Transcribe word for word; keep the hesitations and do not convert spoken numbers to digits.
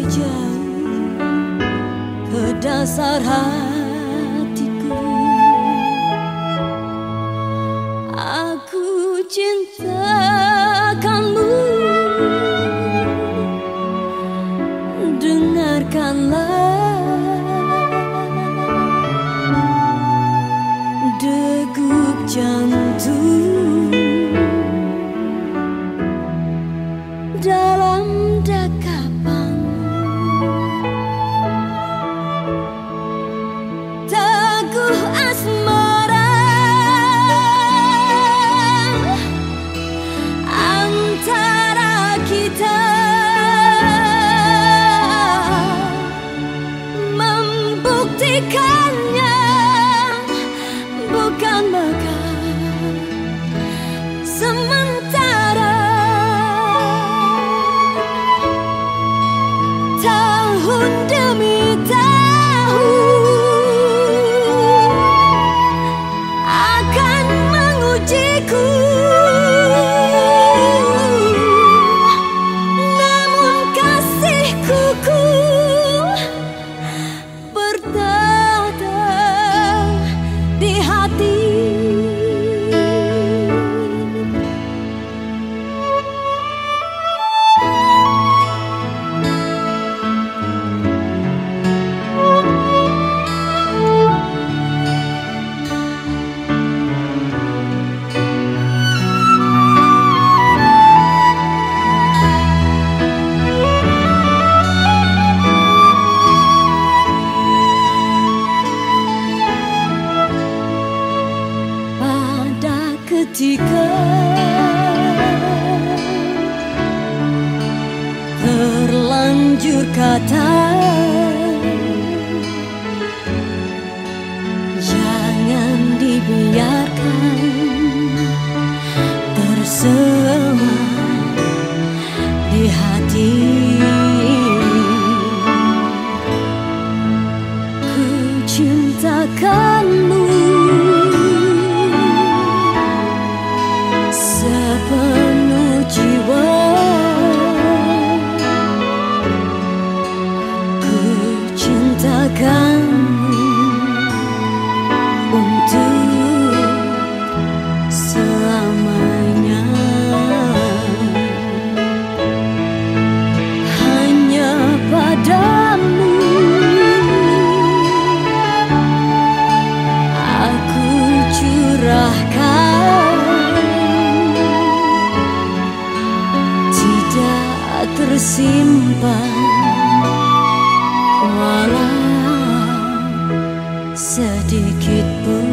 jauh ke dasar hatiku. Aku cintakanmu, dengarkanlah degup jantung dalam dekapan. Teguh asmara antara kita, membuktikannya bukan megah sementara. Tahun demi tahun akan mengujiku, namun kasihku ku bertata di hati. Ketika terlanjur kata jangan dibiarkan bersama di hati, ku cintakanmu sepenuh jiwa, ku cintakanmu untuk selamanya. Hanya padamu aku curahkan, tersimpan walau sedikit pun.